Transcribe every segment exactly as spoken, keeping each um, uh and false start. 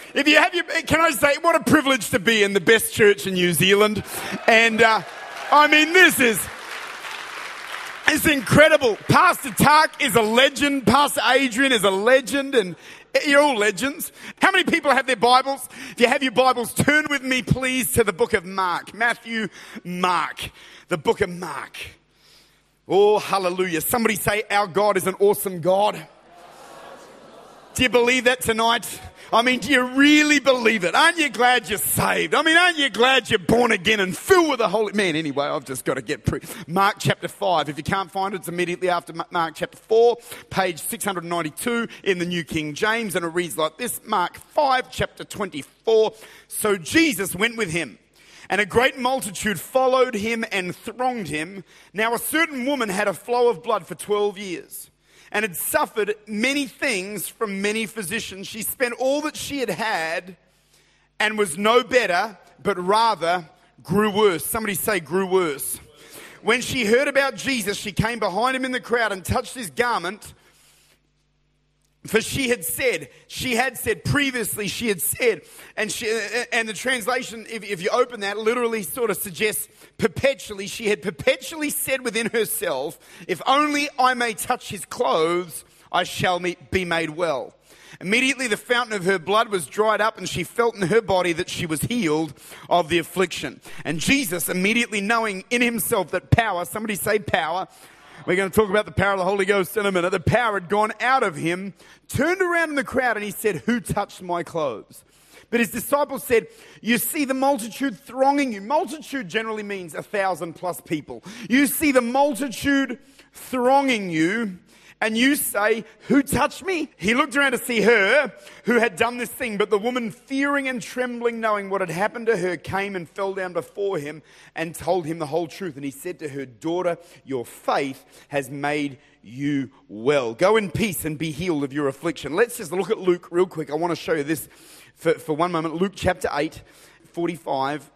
If you have your, can I say, what a privilege to be in the best church in New Zealand. And, uh, I mean, this is, it's incredible. Pastor Tak is a legend. Pastor Adrian is a legend. And you're all legends. How many people have their Bibles? If you have your Bibles, turn with me, please, to the book of Mark. Matthew, Mark. The book of Mark. Oh, hallelujah. Somebody say, our God is an awesome God. Do you believe that tonight? I mean, do you really believe it? Aren't you glad you're saved? I mean, aren't you glad you're born again and filled with the Holy... Man, anyway, I've just got to get... Pre- Mark chapter five. If you can't find it, it's immediately after Mark chapter four, page six ninety-two in the New King James, and it reads like this. Mark five, chapter twenty-four. So Jesus went with him, and a great multitude followed him and thronged him. Now a certain woman had a flow of blood for twelve years. And had suffered many things from many physicians. She spent all that she had had and was no better, but rather grew worse. Somebody say grew worse. When she heard about Jesus, she came behind him in the crowd and touched his garment. For she had said, she had said previously, she had said, and she, and the translation, if, if you open that, literally sort of suggests perpetually, she had perpetually said within herself, if only I may touch his clothes, I shall be made well. Immediately the fountain of her blood was dried up, and she felt in her body that she was healed of the affliction. And Jesus, immediately knowing in himself that power, somebody say power, we're going to talk about the power of the Holy Ghost in a minute. The power had gone out of him, turned around in the crowd, and he said, who touched my clothes? But his disciples said, you see the multitude thronging you. Multitude generally means a thousand plus people. You see the multitude thronging you, and you say, who touched me? He looked around to see her who had done this thing. But the woman, fearing and trembling, knowing what had happened to her, came and fell down before him and told him the whole truth. And he said to her, daughter, your faith has made you well. Go in peace and be healed of your affliction. Let's just look at Luke real quick. I want to show you this for, for one moment. Luke chapter eight, forty-five.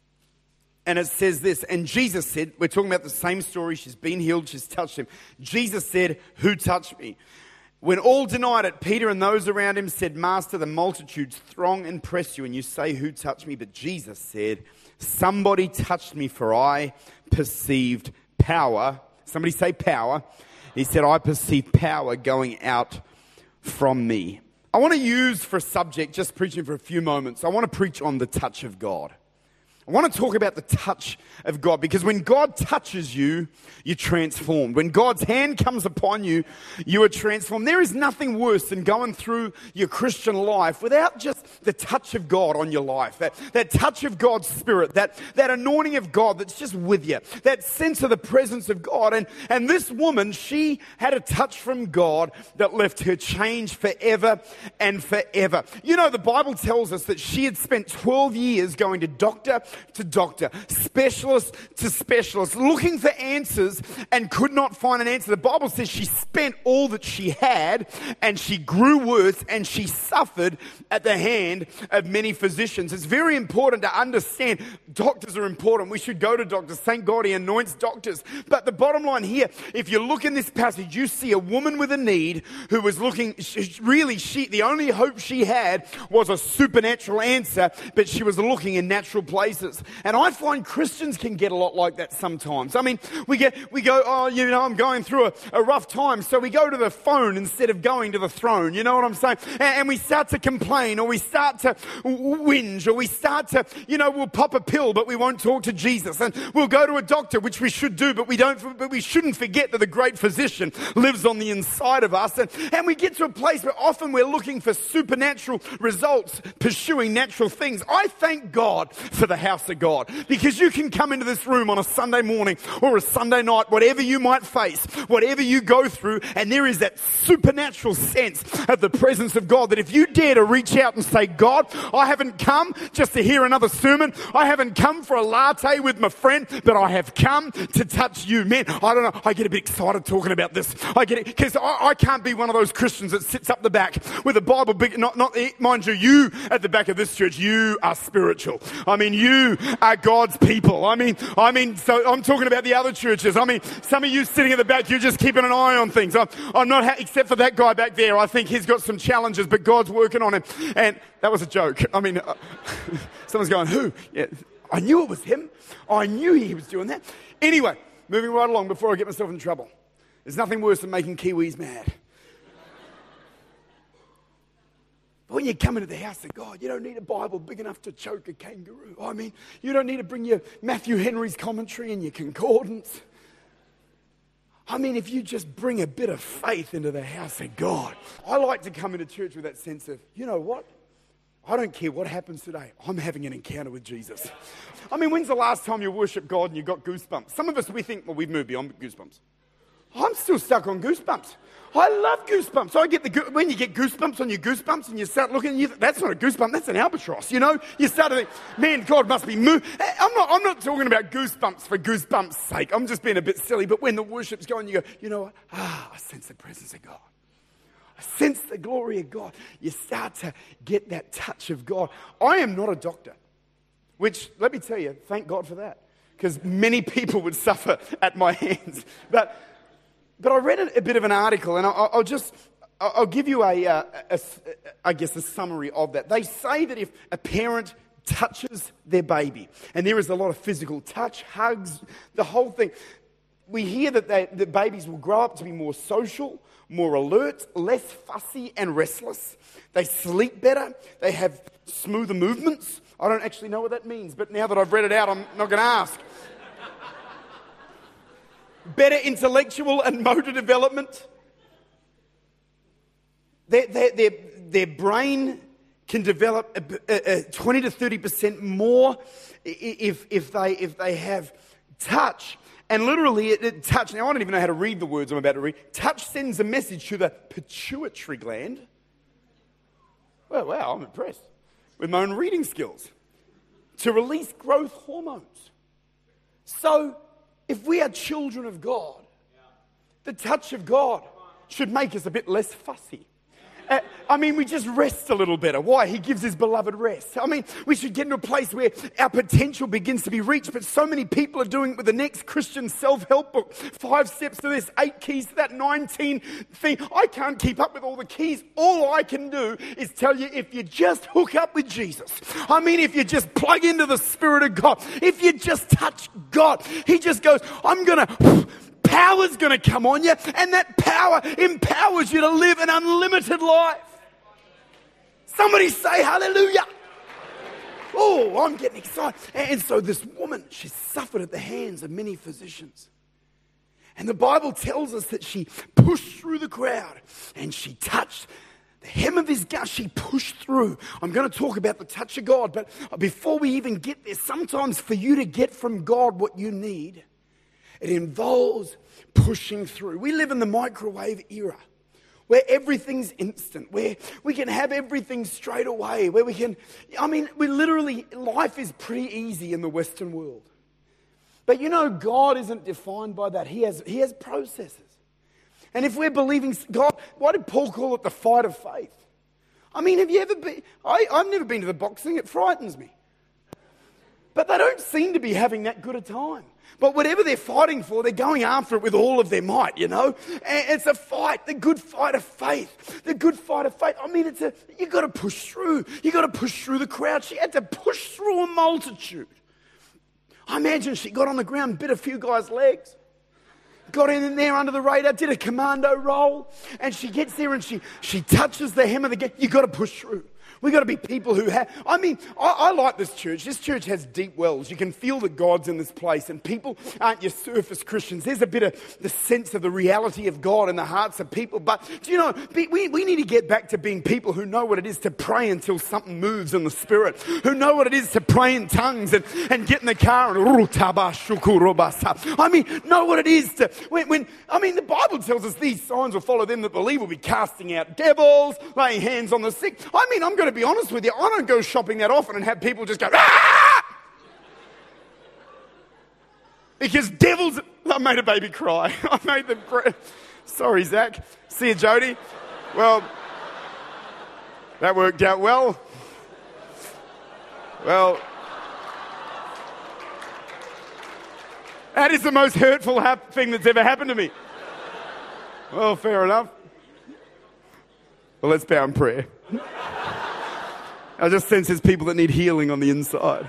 And it says this, and Jesus said, we're talking about the same story, she's been healed, she's touched him. Jesus said, who touched me? When all denied it, Peter and those around him said, Master, the multitudes throng and press you, and you say, who touched me? But Jesus said, somebody touched me, for I perceived power. Somebody say power. He said, I perceived power going out from me. I want to use for a subject, just preaching for a few moments, I want to preach on the touch of God. I want to talk about the touch of God, because when God touches you, you're transformed. When God's hand comes upon you, you are transformed. There is nothing worse than going through your Christian life without just the touch of God on your life. That, that touch of God's Spirit, that, that anointing of God that's just with you, that sense of the presence of God. And, and this woman, she had a touch from God that left her changed forever and forever. You know, the Bible tells us that she had spent twelve years going to doctor to doctor, specialist to specialist, looking for answers and could not find an answer. The Bible says she spent all that she had, and she grew worse, and she suffered at the hand of many physicians. It's very important to understand doctors are important. We should go to doctors. Thank God he anoints doctors. But the bottom line here, if you look in this passage, you see a woman with a need who was looking, really, she, the only hope she had was a supernatural answer, but she was looking in natural places. And I find Christians can get a lot like that sometimes. I mean, we get, we go, oh, you know, I'm going through a, a rough time, so we go to the phone instead of going to the throne. You know what I'm saying? And, and we start to complain, or we start to whinge, or we start to, you know, we'll pop a pill, but we won't talk to Jesus. And we'll go to a doctor, which we should do, but we don't, but we shouldn't forget that the great physician lives on the inside of us. And, and we get to a place where often we're looking for supernatural results, pursuing natural things. I thank God for the house of God, because you can come into this room on a Sunday morning or a Sunday night, whatever you might face, whatever you go through, and there is that supernatural sense of the presence of God that if you dare to reach out and say, God, I haven't come just to hear another sermon, I haven't come for a latte with my friend, but I have come to touch you. Man, I don't know, I get a bit excited talking about this. I get it, because I, I can't be one of those Christians that sits up the back with a Bible big, not, not, mind you, you at the back of this church, you are spiritual. I mean, you you are God's people. I mean, I mean, so I'm talking about the other churches. I mean, some of you sitting at the back, you're just keeping an eye on things. I'm, I'm not, ha- except for that guy back there. I think he's got some challenges, but God's working on him. And that was a joke. I mean, uh, someone's going, who? Yeah, I knew it was him. I knew he was doing that. Anyway, moving right along before I get myself in trouble. There's nothing worse than making Kiwis mad. But when you come into the house of God, you don't need a Bible big enough to choke a kangaroo. I mean, you don't need to bring your Matthew Henry's commentary and your concordance. I mean, if you just bring a bit of faith into the house of God. I like to come into church with that sense of, you know what? I don't care what happens today. I'm having an encounter with Jesus. I mean, when's the last time you worshiped God and you got goosebumps? Some of us, we think, well, we've moved beyond goosebumps. I'm still stuck on goosebumps. I love goosebumps. I get the go- when you get goosebumps on your goosebumps and you start looking, you th- that's not a goosebump, that's an albatross. You know, you start to think, man, God must be moved. I'm not. I'm not talking about goosebumps for goosebumps' sake. I'm just being a bit silly. But when the worship's going, you go, you know what? Ah, I sense the presence of God. I sense the glory of God. You start to get that touch of God. I am not a doctor, which let me tell you, thank God for that, because many people would suffer at my hands. But. But I read a, a bit of an article, and I'll, I'll just, I'll give you a, a, a, I guess, a summary of that. They say that if a parent touches their baby, and there is a lot of physical touch, hugs, the whole thing, we hear that they, the babies will grow up to be more social, more alert, less fussy and restless. They sleep better. They have smoother movements. I don't actually know what that means, but now that I've read it out, I'm not going to ask. Better intellectual and motor development. Their, their, their, their brain can develop a, a, a twenty to thirty percent more if, if, they, if they have touch. And literally, it, it, touch, now I don't even know how to read the words I'm about to read. Touch sends a message to the pituitary gland. Well, wow, I'm impressed with my own reading skills. To release growth hormones. So, if we are children of God, the touch of God should make us a bit less fussy. Uh, I mean, we just rest a little better. Why? He gives his beloved rest. I mean, we should get into a place where our potential begins to be reached, but so many people are doing it with the next Christian self-help book. Five steps to this, eight keys to that, nineteen thing. I can't keep up with all the keys. All I can do is tell you, if you just hook up with Jesus, I mean, if you just plug into the Spirit of God, if you just touch God, He just goes, I'm going to... Power's going to come on you, and that power empowers you to live an unlimited life. Somebody say hallelujah. Oh, I'm getting excited. And so this woman, she suffered at the hands of many physicians. And the Bible tells us that she pushed through the crowd and she touched the hem of his gown. She pushed through. I'm going to talk about the touch of God, but before we even get there, sometimes for you to get from God what you need, it involves pushing through. We live in the microwave era where everything's instant, where we can have everything straight away, where we can, I mean, we literally, life is pretty easy in the Western world. But you know, God isn't defined by that. He has, he has processes. And if we're believing God, why did Paul call it the fight of faith? I mean, have you ever been, I, I've never been to the boxing, it frightens me. But they don't seem to be having that good a time. But whatever they're fighting for, they're going after it with all of their might, you know. And it's a fight, the good fight of faith. The good fight of faith. I mean, it's a, you got to push through. You got to push through the crowd. She had to push through a multitude. I imagine she got on the ground, bit a few guys' legs, got in there under the radar, did a commando roll, and she gets there and she, she touches the hem of the gate. You got to push through. We've got to be people who have... I mean, I, I like this church. This church has deep wells. You can feel the God's in this place. And people aren't your surface Christians. There's a bit of the sense of the reality of God in the hearts of people. But, do you know, we, we need to get back to being people who know what it is to pray until something moves in the Spirit. Who know what it is to pray in tongues and, and get in the car and... I mean, know what it is to... When, when I mean, the Bible tells us these signs will follow them that believe. Will be casting out devils, laying hands on the sick. I mean, I'm going to be honest with you, I don't go shopping that often and have people just go, ah! Because devils, I made a baby cry. I made them cry. Sorry, Zach. See you, Jody. Well, that worked out well. Well, That is the most hurtful hap- thing that's ever happened to me. Well, fair enough. Well, let's bow in prayer. I just sense there's people that need healing on the inside.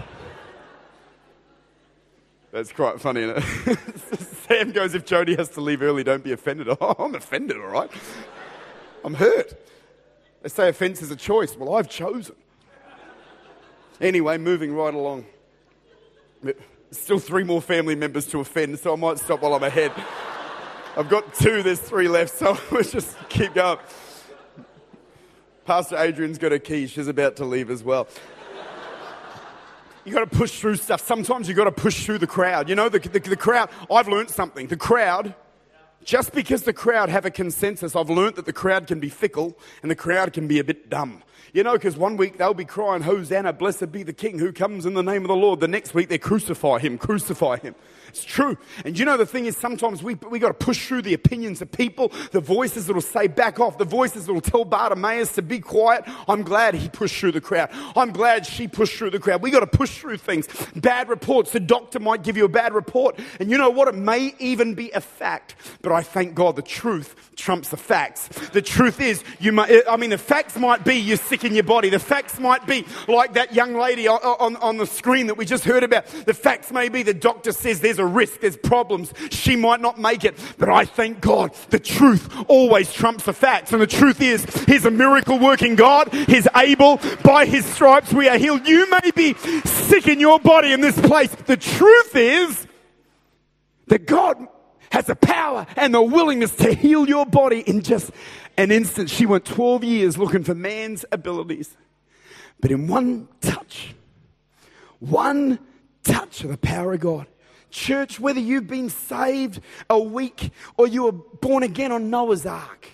That's quite funny, isn't it? Sam goes, if Jody has to leave early, don't be offended. Oh, I'm offended, all right? I'm hurt. They say offence is a choice. Well, I've chosen. Anyway, moving right along. Still three more family members to offend, so I might stop while I'm ahead. I've got two, there's three left, so let's just keep going. Pastor Adrian's got a key. She's about to leave as well. You got to push through stuff. Sometimes you got to push through the crowd. You know, the, the, the crowd, I've learned something. The crowd, just because the crowd have a consensus, I've learned that the crowd can be fickle and the crowd can be a bit dumb. You know, because one week they'll be crying, Hosanna, blessed be the King who comes in the name of the Lord. The next week they crucify him, crucify him. It's true. And you know the thing is, sometimes we we got to push through the opinions of people, the voices that will say back off, the voices that will tell Bartimaeus to be quiet. I'm glad he pushed through the crowd. I'm glad she pushed through the crowd. We got to push through things. Bad reports. The doctor might give you a bad report. And you know what? It may even be a fact. But I thank God the truth trumps the facts. The truth is, you might, I mean, the facts might be you're sick in your body. The facts might be like that young lady on, on, on the screen that we just heard about. The facts may be the doctor says there's a risk, there's problems, she might not make it. But I thank God the truth always trumps the facts. And the truth is, he's a miracle working God. He's able. By his stripes we are healed. You may be sick in your body in this place. The truth is that God has the power and the willingness to heal your body in just an instant. She went twelve years looking for man's abilities. But in one touch, one touch of the power of God. Church, whether you've been saved a week or you were born again on Noah's Ark,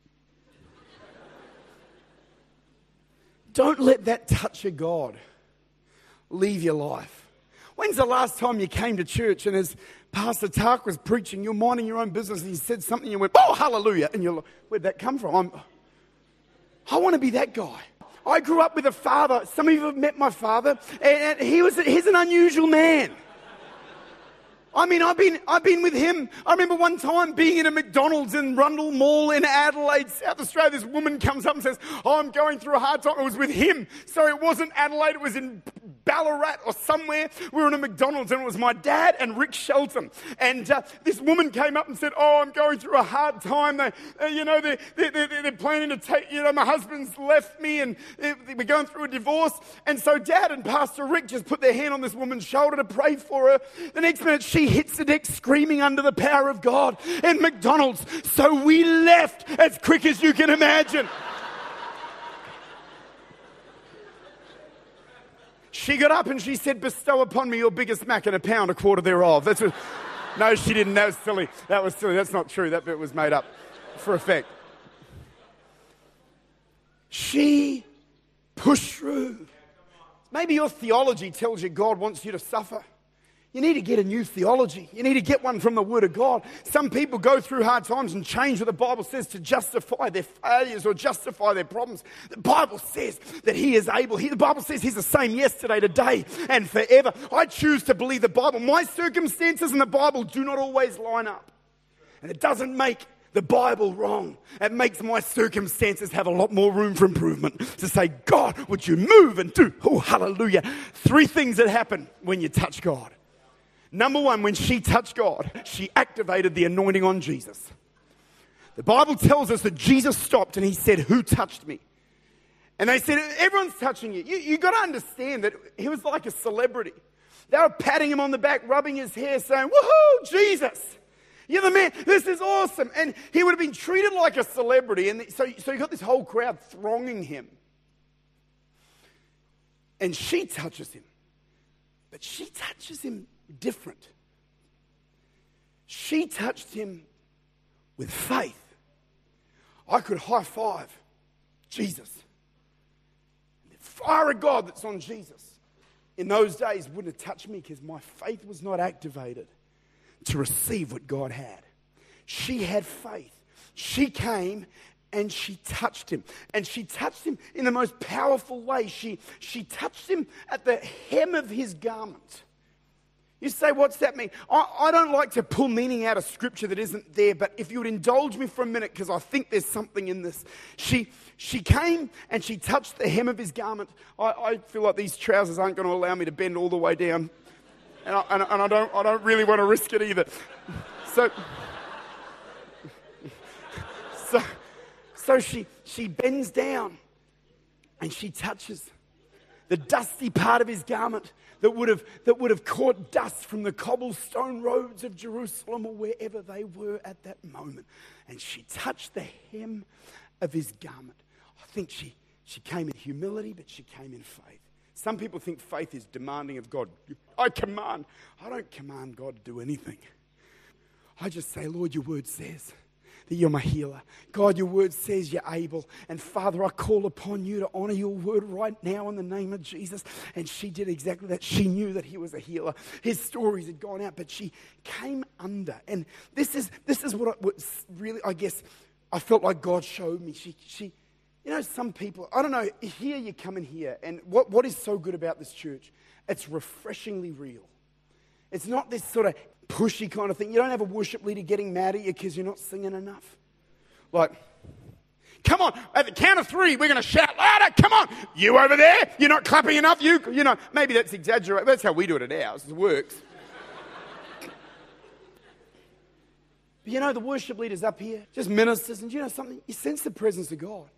don't let that touch of God leave your life. When's the last time you came to church and as Pastor Tak was preaching, you're minding your own business and he said something and you went, oh, hallelujah. And you're like, where'd that come from? I'm, I want to be that guy. I grew up with a father. Some of you have met my father. And, and he was, he's an unusual man. I mean, I've been I've been with him. I remember one time being in a McDonald's in Rundle Mall in Adelaide, South Australia. This woman comes up and says, oh, I'm going through a hard time. It was with him. So it wasn't Adelaide. It was in Ballarat or somewhere. We were in a McDonald's and it was my dad and Rick Shelton. And uh, this woman came up and said, oh, I'm going through a hard time. They, uh, you know, they're, they're, they're, they're planning to take, you know, my husband's left me and we're going through a divorce. And so Dad and Pastor Rick just put their hand on this woman's shoulder to pray for her. The next minute she hits the deck screaming under the power of God in McDonald's. So we left as quick as you can imagine. She got up and she said, bestow upon me your biggest mac and a pound, a quarter thereof. That's what, no, she didn't. That was silly. That was silly. That's not true. That bit was made up for effect. She pushed through. Maybe your theology tells you God wants you to suffer. You need to get a new theology. You need to get one from the Word of God. Some people go through hard times and change what the Bible says to justify their failures or justify their problems. The Bible says that He is able. He, the Bible says He's the same yesterday, today, and forever. I choose to believe the Bible. My circumstances and the Bible do not always line up. And it doesn't make the Bible wrong. It makes my circumstances have a lot more room for improvement. To say, God, would you move and do? Oh, hallelujah. Three things that happen when you touch God. Number one, when she touched God, she activated the anointing on Jesus. The Bible tells us that Jesus stopped and He said, who touched me? And they said, everyone's touching you. You, you got to understand that He was like a celebrity. They were patting Him on the back, rubbing His hair, saying, woohoo, Jesus. You're the man. This is awesome. And He would have been treated like a celebrity. And so, so you got this whole crowd thronging Him. And she touches Him. But she touches Him different. She touched Him with faith. I could high five Jesus. The fire of God that's on Jesus in those days wouldn't have touched me because my faith was not activated to receive what God had. She had faith. She came and she touched Him. And she touched Him in the most powerful way. She, she touched Him at the hem of His garment. You say, what's that mean? I, I don't like to pull meaning out of scripture that isn't there, but if you would indulge me for a minute, because I think there's something in this. She she came and she touched the hem of his garment. I, I feel like these trousers aren't going to allow me to bend all the way down. And I, and, and I don't I don't really want to risk it either. So, so, so she she bends down and she touches the dusty part of his garment that would have that would have caught dust from the cobblestone roads of Jerusalem or wherever they were at that moment. And she touched the hem of his garment. I think she, she came in humility, but she came in faith. Some people think faith is demanding of God. I command. I don't command God to do anything. I just say, Lord, your word says that you're my healer. God, your word says you're able. And Father, I call upon you to honor your word right now in the name of Jesus. And she did exactly that. She knew that he was a healer. His stories had gone out, but she came under. And this is this is what, I, what really, I guess, I felt like God showed me. She, she, you know, some people, I don't know, here you come in here. And what, what is so good about this church? It's refreshingly real. It's not this sort of pushy kind of thing. You don't have a worship leader getting mad at you because you're not singing enough. Like, come on, at the count of three, we're going to shout louder. Come on, you over there, you're not clapping enough. You, you know, maybe that's exaggerated. That's how we do it at ours. It works. But you know, the worship leader's up here, just ministers, and you know something? You sense the presence of God.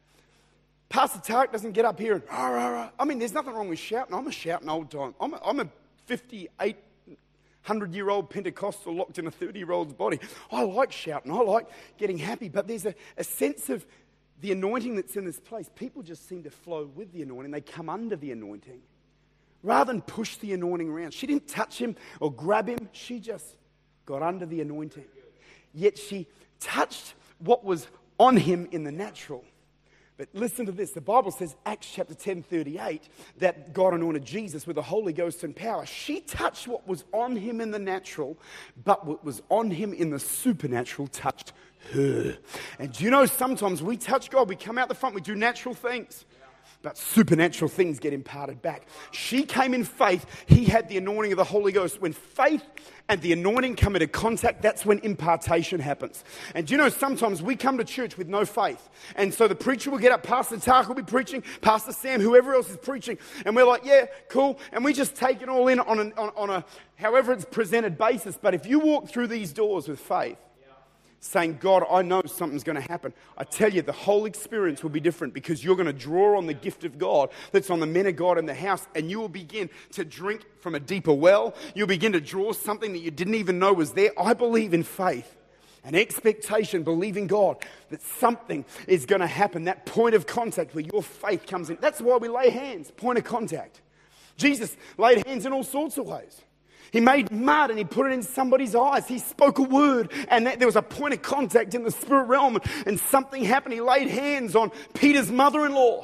Pastor Tarek doesn't get up here and, rah, rah, rah. I mean, there's nothing wrong with shouting. I'm a shouting old time. I'm a, I'm a fifty-eight hundred-year-old Pentecostal locked in a thirty-year-old's body. I like shouting. I like getting happy. But there's a, a sense of the anointing that's in this place. People just seem to flow with the anointing. They come under the anointing rather than push the anointing around. She didn't touch him or grab him. She just got under the anointing. Yet she touched what was on him in the natural. But listen to this. The Bible says, Acts chapter ten, thirty-eight, that God anointed Jesus with the Holy Ghost and power. She touched what was on him in the natural, but what was on him in the supernatural touched her. And do you know, sometimes we touch God, we come out the front, we do natural things, but supernatural things get imparted back. She came in faith. He had the anointing of the Holy Ghost. When faith and the anointing come into contact, that's when impartation happens. And do you know, sometimes we come to church with no faith. And so the preacher will get up, Pastor Tark will be preaching, Pastor Sam, whoever else is preaching. And we're like, yeah, cool. And we just take it all in on, an, on, on a, however it's presented basis. But if you walk through these doors with faith, saying, God, I know something's going to happen, I tell you, the whole experience will be different because you're going to draw on the gift of God that's on the men of God in the house, and you will begin to drink from a deeper well. You'll begin to draw something that you didn't even know was there. I believe in faith and expectation, believing God that something is going to happen. That point of contact where your faith comes in. That's why we lay hands, point of contact. Jesus laid hands in all sorts of ways. He made mud and he put it in somebody's eyes. He spoke a word and that, there was a point of contact in the spirit realm and something happened. He laid hands on Peter's mother-in-law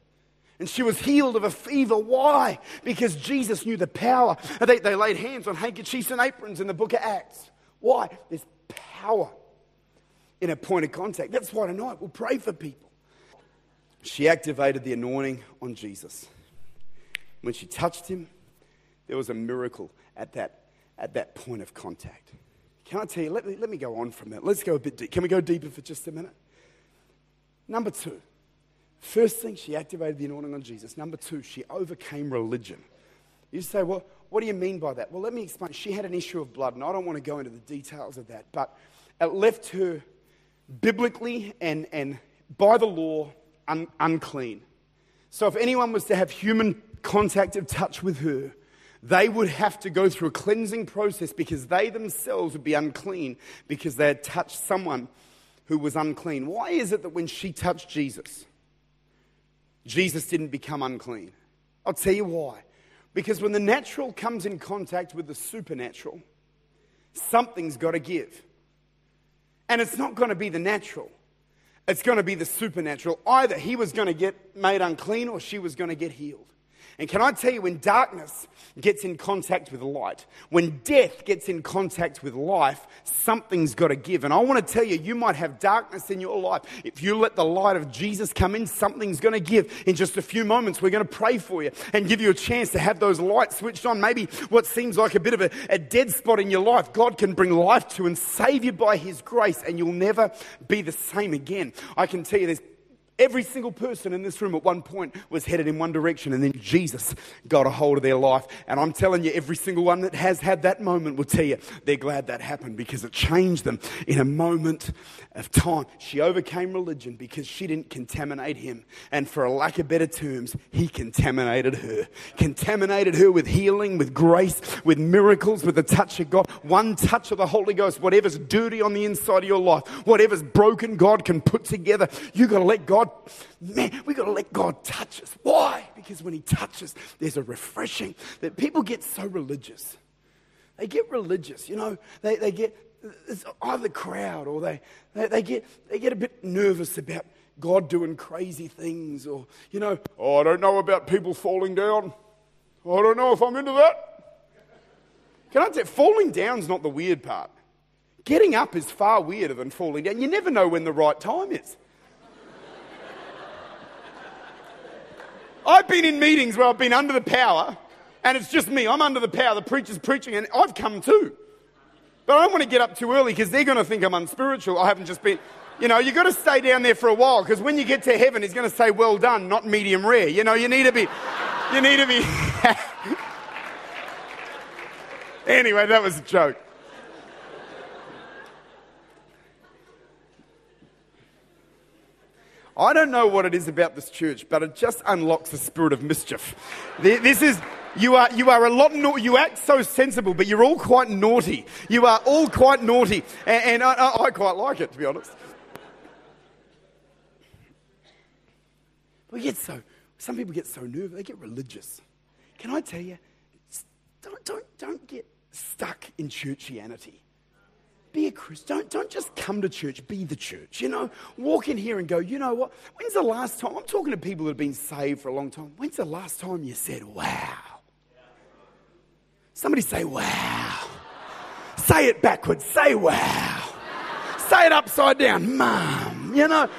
and she was healed of a fever. Why? Because Jesus knew the power. They, they laid hands on handkerchiefs and aprons in the book of Acts. Why? There's power in a point of contact. That's why tonight we'll pray for people. She activated the anointing on Jesus. When she touched him, there was a miracle at that at that point of contact. Can I tell you, let me, let me go on from that. Let's go a bit deep. Can we go deeper for just a minute? Number two, first thing, she activated the anointing on Jesus. Number two, she overcame religion. You say, well, what do you mean by that? Well, let me explain. She had an issue of blood, and I don't want to go into the details of that, but it left her biblically and, and by the law un, unclean. So if anyone was to have human contact of touch with her, they would have to go through a cleansing process because they themselves would be unclean because they had touched someone who was unclean. Why is it that when she touched Jesus, Jesus didn't become unclean? I'll tell you why. Because when the natural comes in contact with the supernatural, something's got to give. And it's not going to be the natural. It's going to be the supernatural. Either he was going to get made unclean or she was going to get healed. And can I tell you, when darkness gets in contact with light, when death gets in contact with life, something's got to give. And I want to tell you, you might have darkness in your life. If you let the light of Jesus come in, something's going to give. In just a few moments, we're going to pray for you and give you a chance to have those lights switched on. Maybe what seems like a bit of a, a dead spot in your life, God can bring life to and save you by His grace, and you'll never be the same again. I can tell you there's every single person in this room at one point was headed in one direction, and then Jesus got a hold of their life. And I'm telling you, every single one that has had that moment will tell you they're glad that happened, because it changed them in a moment of time. She overcame religion because she didn't contaminate him. And for a lack of better terms, he contaminated her. Contaminated her with healing, with grace, with miracles, with the touch of God. One touch of the Holy Ghost, whatever's dirty on the inside of your life, whatever's broken, God can put together. You got to let God Man, we got to let God touch us. Why? Because when He touches, there's a refreshing. That people get so religious. They get religious, you know. They they get it's either the crowd, or they, they they get they get a bit nervous about God doing crazy things, or you know, oh, I don't know about people falling down. I don't know if I'm into that. Can I tell you, falling down's not the weird part. Getting up is far weirder than falling down. You never know when the right time is. I've been in meetings where I've been under the power, and it's just me. I'm under the power. The preacher's preaching, and I've come too. But I don't want to get up too early, because they're going to think I'm unspiritual. I haven't just been... You know, you've got to stay down there for a while, because when you get to heaven, He's going to say, well done, not medium rare. You know, you need to be... You need to be... Anyway, that was a joke. I don't know what it is about this church, but it just unlocks the spirit of mischief. This is, you are you are a lot, na- you act so sensible, but you're all quite naughty. You are all quite naughty, and, and I, I quite like it, to be honest. We get so, some people get so nervous, they get religious. Can I tell you, don't, don't, don't get stuck in churchianity. Be a Christian. Don't, don't just come to church, be the church. You know, walk in here and go, you know what? When's the last time? I'm talking to people that have been saved for a long time. When's the last time you said, wow? Somebody say, wow. Say it backwards. Say, wow. Say it upside down. Mum, you know.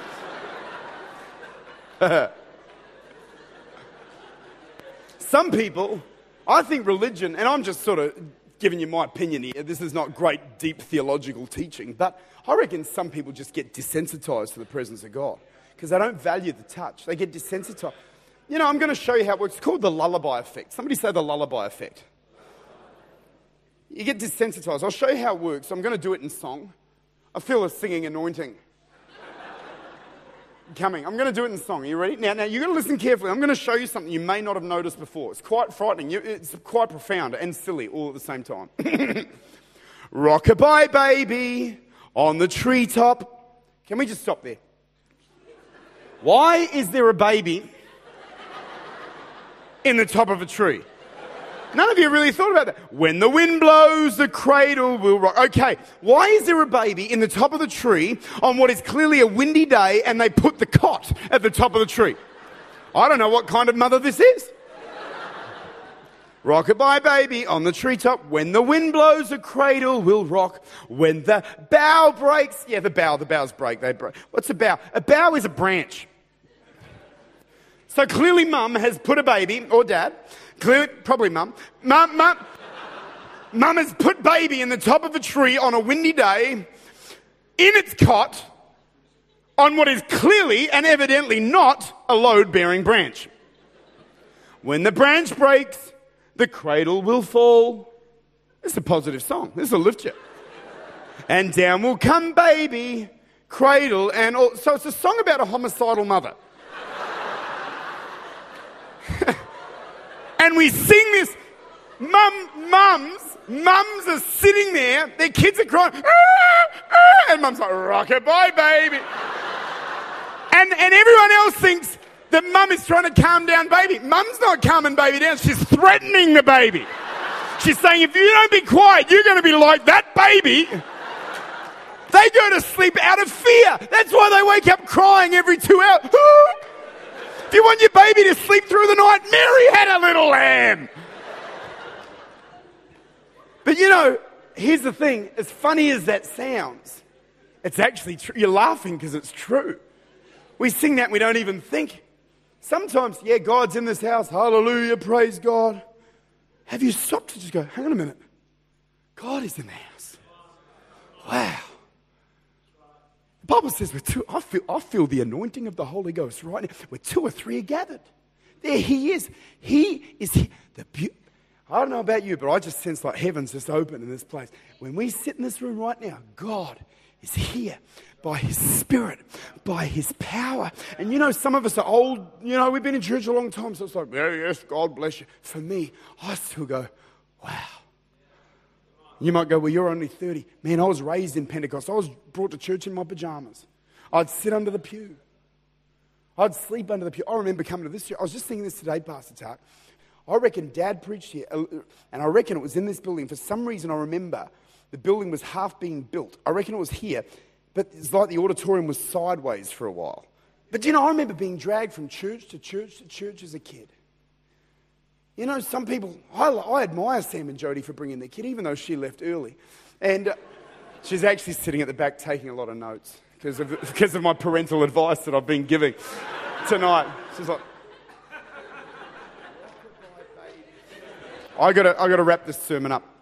Some people, I think religion, and I'm just sort of giving you my opinion here. This is not great, deep theological teaching, but I reckon some people just get desensitized to the presence of God because they don't value the touch. They get desensitized. You know, I'm going to show you how it works. It's called the lullaby effect. Somebody say the lullaby effect. You get desensitized. I'll show you how it works. I'm going to do it in song. I feel a singing anointing coming. I'm going to do it in song. Are you ready? Now, now you've got to listen carefully. I'm going to show you something you may not have noticed before. It's quite frightening. It's quite profound and silly all at the same time. Rockabye baby on the treetop. Can we just stop there? Why is there a baby in the top of a tree? None of you really thought about that. When the wind blows, the cradle will rock. Okay, why is there a baby in the top of the tree on what is clearly a windy day and they put the cot at the top of the tree? I don't know what kind of mother this is. Rockabye baby on the treetop. When the wind blows, the cradle will rock. When the bough breaks. Yeah, the bough, the boughs break. They break. What's a bough? A bough is a branch. So clearly mum has put a baby, or dad, clearly, probably mum, mum, mum, mum has put baby in the top of a tree on a windy day, in its cot, on what is clearly and evidently not a load-bearing branch. When the branch breaks, the cradle will fall. This is a positive song. This will lift you. And down will come baby, cradle, and all. So it's a song about a homicidal mother. And we sing this. Mum, mums, mums are sitting there. Their kids are crying. Ah, ah, and mum's like, rockabye, baby. And, and everyone else thinks that mum is trying to calm down baby. Mum's not calming baby down. She's threatening the baby. She's saying, if you don't be quiet, you're going to be like that baby. They go to sleep out of fear. That's why they wake up crying every two hours. If you want your baby to sleep through the night, Mary had a little lamb. But you know, here's the thing. As funny as that sounds, it's actually true. You're laughing because it's true. We sing that and we don't even think. Sometimes, yeah, God's in this house. Hallelujah, praise God. Have you stopped to just go, hang on a minute. God is in the house. Wow. The Bible says, we're two, I, feel, I feel the anointing of the Holy Ghost right now. Where two or three are gathered. There he is. He is here. The be- I don't know about you, but I just sense like heaven's just open in this place. When we sit in this room right now, God is here by His Spirit, by His power. And you know, some of us are old, you know, we've been in church a long time, so it's like, yeah, yes, God bless you. For me, I still go, wow. You might go, well, you're only thirty. Man, I was raised in Pentecost. I was brought to church in my pajamas. I'd sit under the pew. I'd sleep under the pew. I remember coming to this church. I was just thinking this today, Pastor Tak. I reckon Dad preached here, and I reckon it was in this building. For some reason, I remember the building was half being built. I reckon it was here, but it's like the auditorium was sideways for a while. But you know, I remember being dragged from church to church to church as a kid. You know, some people, I, I admire Sam and Jody for bringing their kid, even though she left early. And uh, she's actually sitting at the back taking a lot of notes because of, because of my parental advice that I've been giving tonight. She's like, I gotta, I gotta wrap this sermon up.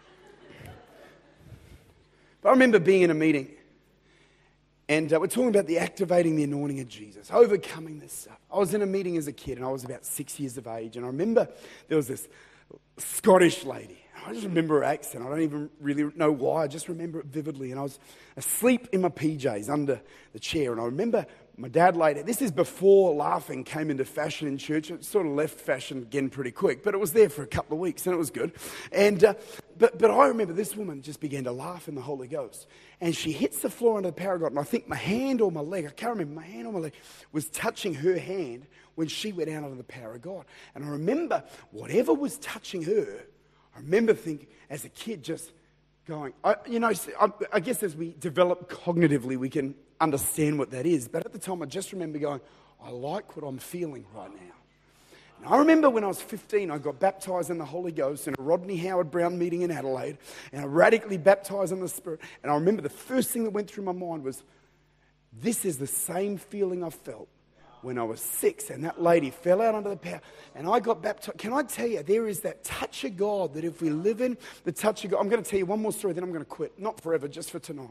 But I remember being in a meeting, and uh, we're talking about the activating the anointing of Jesus, overcoming this stuff. I was in a meeting as a kid, and I was about six years of age, and I remember there was this Scottish lady. I just remember her accent. I don't even really know why. I just remember it vividly. And I was asleep in my P Js under the chair, and I remember my dad laid it. This is before laughing came into fashion in church. It sort of left fashion again pretty quick, but it was there for a couple of weeks, and it was good. And uh, but but I remember this woman just began to laugh in the Holy Ghost, and she hits the floor under the power of God. And I think my hand or my leg, I can't remember, my hand or my leg was touching her hand when she went out under the power of God. And I remember whatever was touching her, I remember thinking as a kid just going, I, you know, I, I guess as we develop cognitively, we can understand what that is. But at the time, I just remember going, I like what I'm feeling right now. And I remember when I was fifteen, I got baptised in the Holy Ghost in a Rodney Howard-Brown meeting in Adelaide, and I radically baptised in the Spirit. And I remember the first thing that went through my mind was, this is the same feeling I felt when I was six, and that lady fell out under the power, and I got baptized. Can I tell you, there is that touch of God that if we live in the touch of God, I'm going to tell you one more story, then I'm going to quit. Not forever, just for tonight.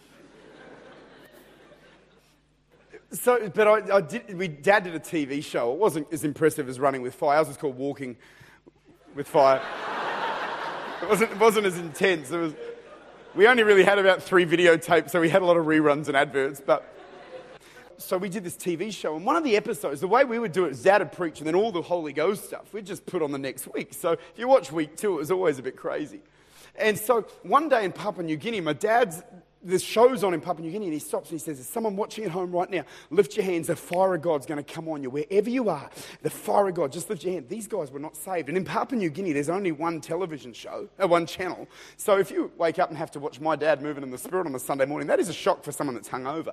So, but I, I did. We Dad did a T V show. It wasn't as impressive as Running with Fire. Ours was called Walking with Fire. It wasn't. It wasn't as intense. It was. We only really had about three videotapes, so we had a lot of reruns and adverts, but. So we did this T V show, and one of the episodes, the way we would do it is Dad would preach, and then all the Holy Ghost stuff we'd just put on the next week. So if you watch week two, it was always a bit crazy. And so one day in Papua New Guinea, my dad's, this show's on in Papua New Guinea, and he stops and he says, there's someone watching at home right now, lift your hands, the fire of God's going to come on you. Wherever you are, the fire of God, just lift your hand. These guys were not saved. And in Papua New Guinea, there's only one television show, uh, one channel. So if you wake up and have to watch my dad moving in the Spirit on a Sunday morning, that is a shock for someone that's hungover.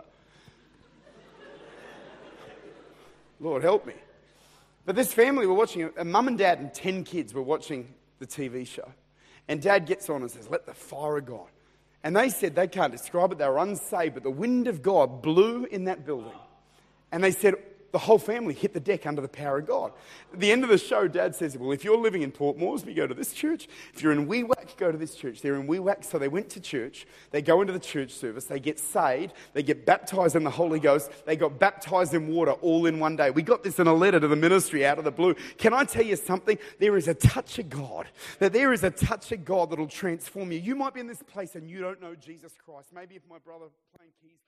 Lord help me. But this family were watching, a mum and dad and ten kids were watching the T V show. And Dad gets on and says, let the fire of God. And they said they can't describe it, they were unsaved, but the wind of God blew in that building. And they said the whole family hit the deck under the power of God. At the end of the show, Dad says, well, if you're living in Port Moresby, go to this church. If you're in Wewak, go to this church. They're in Wewak, so they went to church. They go into the church service. They get saved. They get baptized in the Holy Ghost. They got baptized in water all in one day. We got this in a letter to the ministry out of the blue. Can I tell you something? There is a touch of God. That there is a touch of God that will transform you. You might be in this place and you don't know Jesus Christ. Maybe if my brother playing keys